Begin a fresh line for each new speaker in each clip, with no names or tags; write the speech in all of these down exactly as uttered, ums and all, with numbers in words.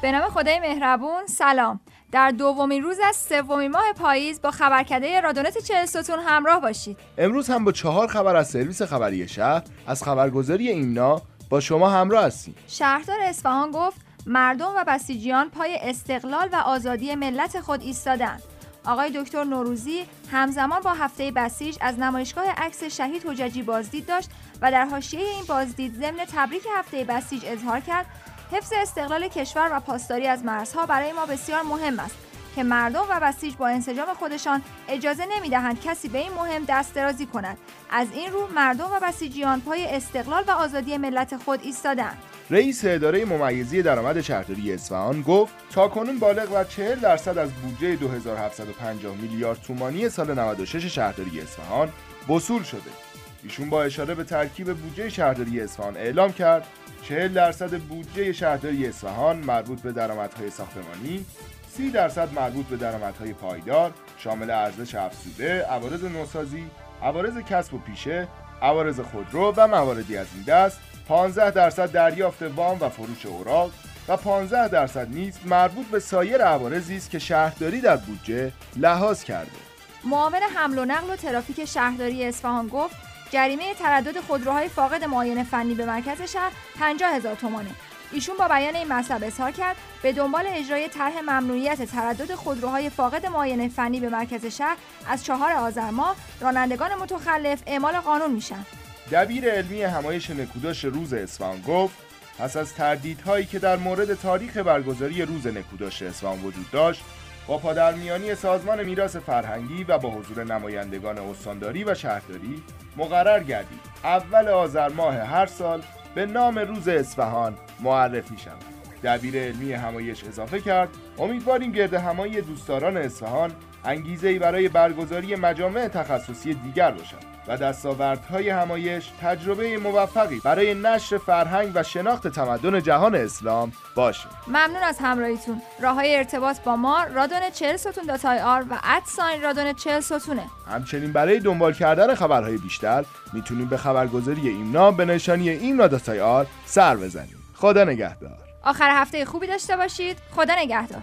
به نام خدای مهربون. سلام. در دومین روز از سومین ماه پاییز با خبرکده رادیونت چهل ستون همراه باشید.
امروز هم با چهار خبر از سرویس خبری شهر از خبرگزاری ایمنا با شما همراه هستیم.
شهردار اصفهان گفت مردم و بسیجیان پای استقلال و آزادی ملت خود ایستادند. آقای دکتر نوروزی همزمان با هفته بسیج از نمایشگاه عکس شهید حججی بازدید داشت و در حاشیه این بازدید ضمن تبریک هفته بسیج اظهار کرد حفظ استقلال کشور و پاسداری از مرزها برای ما بسیار مهم است که مردم و بسیج با انسجام خودشان اجازه نمی‌دهند کسی به این مهم دست درازی کند. از این رو مردم و بسیجیان پای استقلال و آزادی ملت خود ایستادند.
رئیس اداره ممیزی درآمد شهرداری اصفهان گفت تاکنون بالغ بر چهل درصد از بودجه دو هزار و هفتصد و پنجاه میلیارد تومانی سال نود و شش شهرداری اصفهان وصول شده. ایشون با اشاره به ترکیب بودجه شهرداری اصفهان اعلام کرد چهل درصد بودجه شهرداری اصفهان مربوط به درآمدهای ساختمانی، سی درصد مربوط به درآمدهای پایدار شامل ارزش افزوده، عوارض نوسازی، عوارض کسب و پیشه، عوارض خودرو و مواردی از این دست، پانزده درصد دریافت وام و فروش اوراق و پانزده درصد نیز مربوط به سایر عوارضی است که شهرداری در بودجه لحاظ کرده.
معاون حمل و نقل و ترافیک شهرداری اصفهان گفت جریمه تردد خودروهای فاقد معاینه فنی به مرکز شهر پنجاه هزار تومانه. ایشون با بیان این مطلب اظهار کرد به دنبال اجرای طرح ممنوعیت تردد خودروهای فاقد معاینه فنی به مرکز شهر از چهار آذر ماه رانندگان متخلف اعمال قانون میشن.
دبیر علمی همایش نکوداش روز اصفهان گفت پس از تردیدهایی که در مورد تاریخ برگزاری روز نکوداش اصفهان وجود داشت، با پادرمیانی سازمان میراث فرهنگی و با حضور نمایندگان استانداری و شهرداری مقرر گردید اول آذر ماه هر سال به نام روز اصفهان معرفی شود. دبیر علمی همایش اضافه کرد امیدواریم گرد همایی دوستداران اصفهان انگیزه‌ای برای برگزاری مجامع تخصصی دیگر باشد و دستاوردهای همایش تجربه موفقی برای نشر فرهنگ و شناخت تمدن جهان اسلام باشه.
ممنون از همراهیتون. راههای ارتباط با ما رادیونت چهل ستون دات آی آر و ادساین رادیونت چهل ستونه.
همچنین برای دنبال کردن خبرهای بیشتر میتونیم به خبرگزاری ایمنا به نشانی ایمنا دات آی آر سر بزنیم. خدا نگهدار.
آخر هفته خوبی داشته باشید. خدا نگهدار.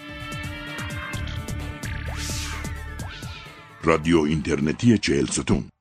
رادیو اینترنتی چهل ستون.